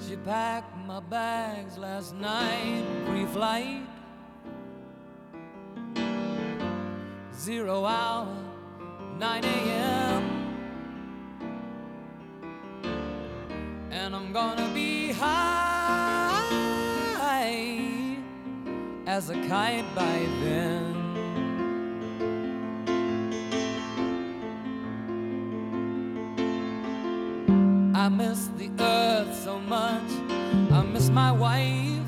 She packed my bags last night, pre-flight, 0 hour, 9 a.m. And I'm gonna be high as a kite by then. I miss the earth so much, I miss my wife.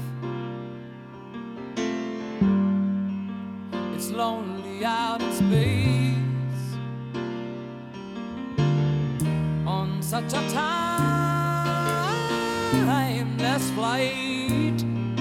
It's lonely out in space on such a timeless flight.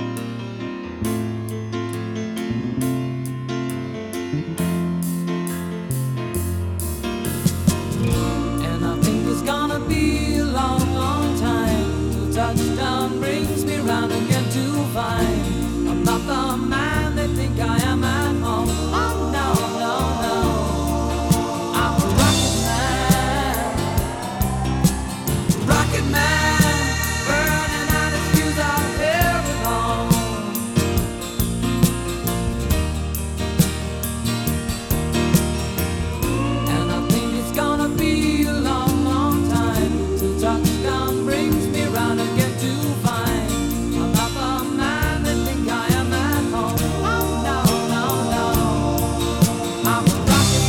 And I think it's gonna be a long, long time till touchdown brings me round again to find I'm not the man they think I am at home. Oh no, no, no, I'm a rocket man, burning out his fuse out here alone. And I think it's gonna be a long, long time till touchdown brings me round again to find I'm not the man they think I am at home. Oh no, no, no, I'm a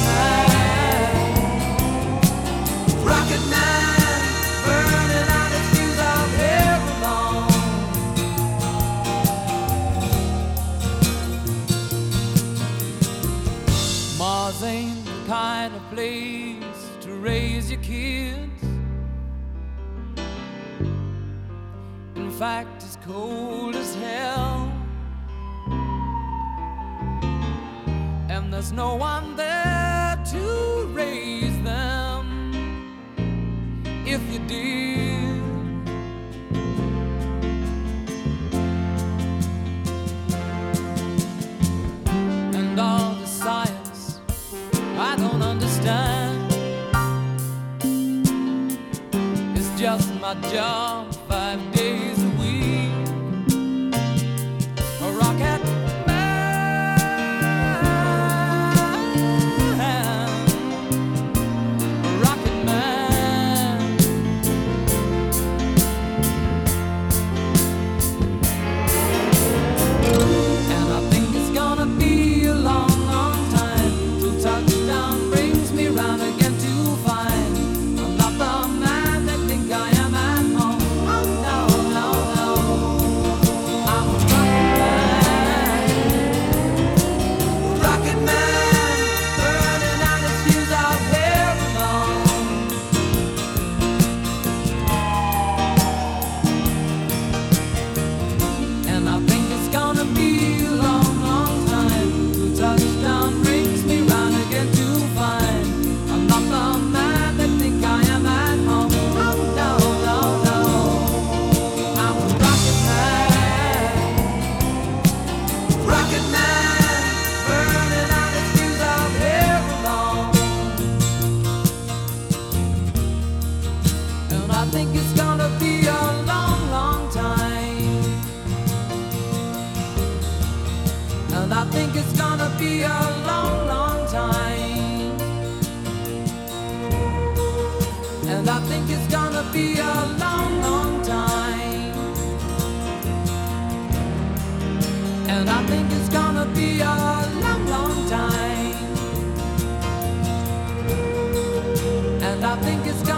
rocket man, burning out his fuse out here alone. Mars ain't the kind of place to raise your kids. In fact, it's cold as hell, and there's no one there to raise them if you did. And all the science I don't understand, it's just my job 5 days a week. A rocket man, a rocket man. And I think it's gonna be a long, long time till touchdown brings me round again to find I'm not the man they think I am at home. Oh no, no, no, I'm a rocket man, burning out his fuse out here alone. And I think it's gonna be a long, long time till touchdown brings me round again to find I'm not the man they think I am at home. Oh no, no, no, I'm a rocket man, burning out his fuse out here alone. And I think it's gonna be a long, long time. And I think it's gonna be a long, long time. And I think it's gonna be a long, long time. And I think it's gonna be a long, long time. And I think it's gonna